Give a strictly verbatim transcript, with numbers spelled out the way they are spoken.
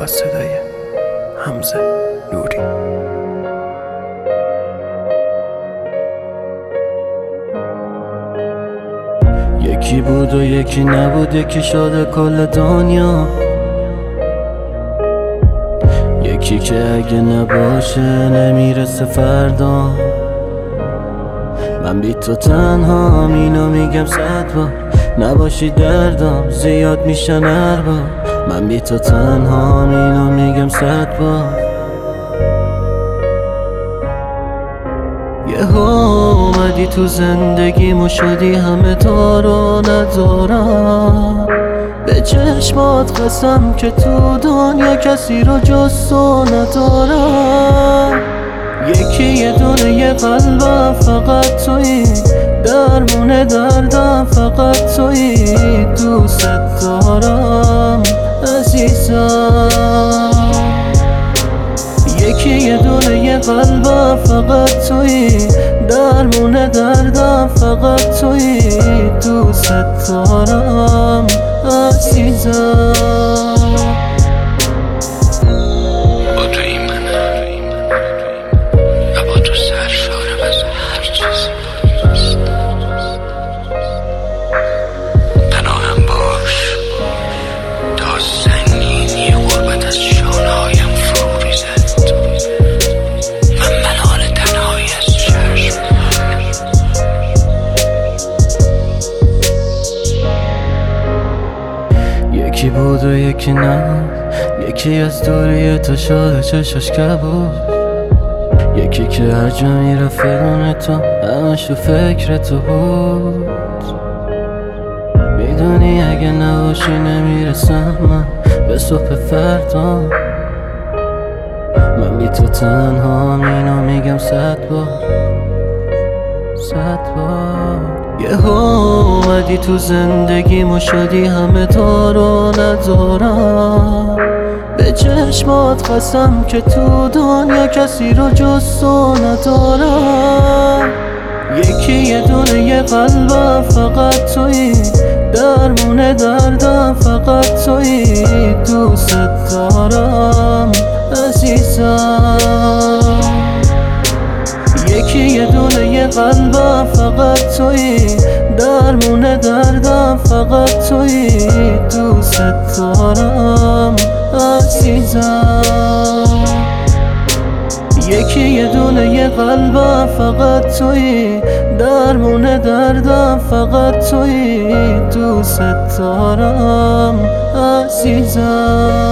صدای حمزه نوری. یکی بود و یکی نبود، یکی شده کل دنیا، یکی که اگه نباشه نمیرسه فردا. من بی تو تنهام، اینو میگم صد بار، نباشی دردم زیاد میشن هر بار. من بی تو تنهام، اینو میگم صد بار. یه اومدی تو زندگیمو، شدی همه تا رو ندارم. به چشمات قسم که تو دنیا کسی رو جز تو ندارم. یکی یه دونه یه قلبم، فقط تویی درمون دردم، فقط تویی دوست دارم عزیزم. یکی یه دونه یه قلبم، فقط تویی درمون دردم، فقط تویی دوست دارم عزیزم. با تو این منم و با تو سرشارم از هر چیزی. پناهم باش تا سنگینی غربت از شانه‌هایم فرو ریزد. من ملال تنهایی از چشم. یکی بود و یکی نه، یکی از دوری تو شده چشاش کبود، یکی که هر جا میرفت بدون تو همش تو فکر تو بود. میدونی اگه نباشی نمیرسم من به صبح فردا. من بی تو تنهام، اینو میگم صد بار صد بار. یه اومدی تو زندگیمو، شدی همه تا رو ندارم. به چشمات قسم که تو دنیا کسی رو جز تو ندارم. یکی یه دونه یه قلبم، فقط تویی درمون دردم، فقط تویی دوست دارم عزیزم. یکی یه دونه یه قلبم، فقط تویی درمون دردم، فقط تویی دوست دارم عزیزم. یکی یه دونه یه قلبم، فقط تویی درمون دردم، فقط تویی دوست دارم عزیزم.